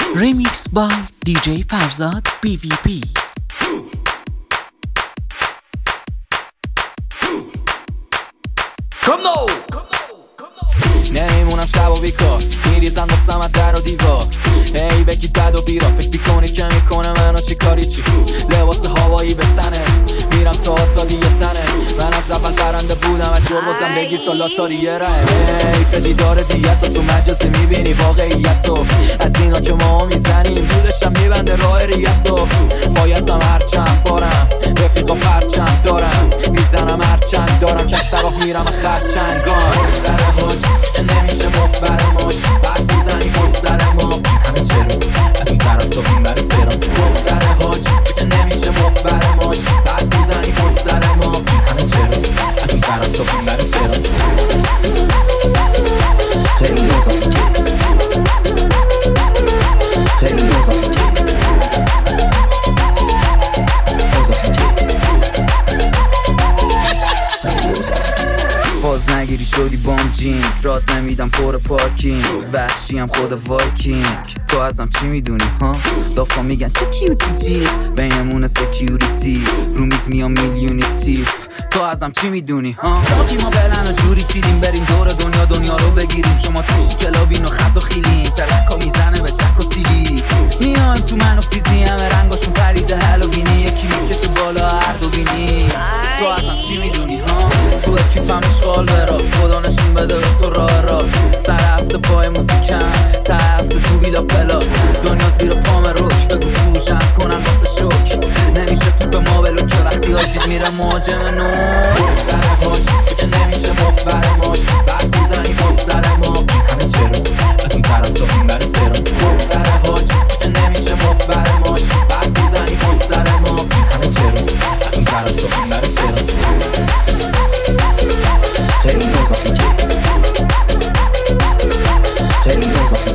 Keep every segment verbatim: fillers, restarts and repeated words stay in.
Remix by دی جی فرزاد بی وی پی. نمیمونم شب و بیکار، میریزن دستم از در و دیوار. هی بگی بد و بیرا، فکر میکنی که میکنه منو چی کاری چی. لباس هوایی به تنه، میرم تا آزادی یه تنه. من از اول برنده بودم، از جربازم بگیر تا لاتاری یه ره. حیف دیدار دیت تو مجازی میبینی واقعیت تو. از اینا که ما میزنیم دولشم میبنده راه ریتو. بایدم هرچند بارم رفیقا پرچند دارم، میزنم هرچند دارم کش طرف میرم خرچنگان. در حاج نمیشه مفبر ماش، بعد میزنی پشت سر ما. همه چرا از اون طرف تو این برای تهران. در حاج نمیشه مفبر ماش، بعد میزنی پشت سر ما. همه چرا از اون طرف تو این برای تهران. خیلی مزاحم خیلی مزاحم باز نگیری شدی بام جینگ، رات نمیدم پر پارکینگ. وحشی هم خود وایکینگ، تو ازم چی میدونی ها؟ دافا میگن چه کیوتی جیب، بینمون سکیوریتی رو میز میام میلیونی تیپ. تو ازم چی میدونی ها؟ باقی ما بلن و جوری چیدیم بریم دور دنیا دنیا رو بگیریم. شما توشی کلابین و خز و خیلیم، ترکا میزنه به چک و سیلی. میایم تو من و فیزی همه رنگاشون پریده هلوینی. یکی میکشه بالا هر دو بینی. تو ازم چی میدونی ها؟ تو اکیپم اشغال براز، خدا نشون بده به تو راه راست. سر هفته پای موزیکم، تا هفته تو ویلا پلاس. دنیا زیر پام روش، بگو سوژن کنن واسه شک. نمیشه تو به ما بلو که وقتی آجید میره مهاجم نو. در حاج نمیشه مفبر ماش، بعد میزنی پشت سر ما. همه چرا از اون طرف تو این برای تهران. در حاج نمیشه مفبر ماش، بعد میزنی پشت سر ما. همه چرا از اون طرف تو این برای تهران. خیلی مزاحم خیلی مزاحم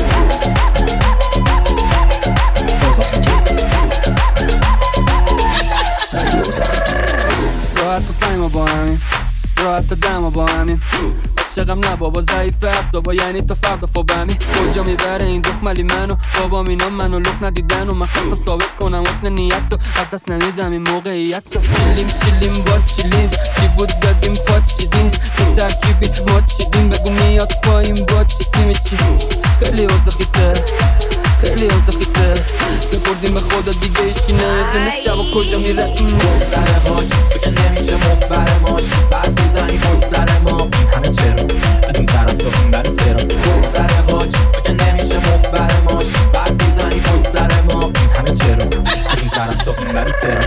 راحت و پنگ با همین، راحت و دم با همین. عاشقم نه بابا ضعیفه اصابا، یعنی تا فردا فوبمی. کجا میبره این دخملی منو بابا اینا منو لخ ندیدن. و من خواستم ثابت کنم حسن نیت رو، از دست نمیدم این موقعیت رو. چیلیم چیلیم با چیلیم، چی بود دادیم پاچیدیم. چه ترکیبی ما چیدیم، بگو میاد پایین با چی تیمی چی. خیلی اوزاخیته خیلی اوزاخیته، بپردیم به خدا دیگه ایشکی نمیدونه شب و کجا میره این. در حاج نمیشه مفبر ماش، بعد میزنی پشت سر ما. همه چرا از اون طرف تو این برای تهران. در حاج نمیشه مفبر ماش، بعد میزنی پشت سر ما. همه چرا از اون طرف تو این برای تهران.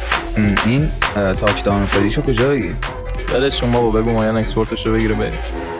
این تاکدان فریشو کجا بگی؟ بدش شما بابا، بگو مایان اکسپورتشو بگیره بریم.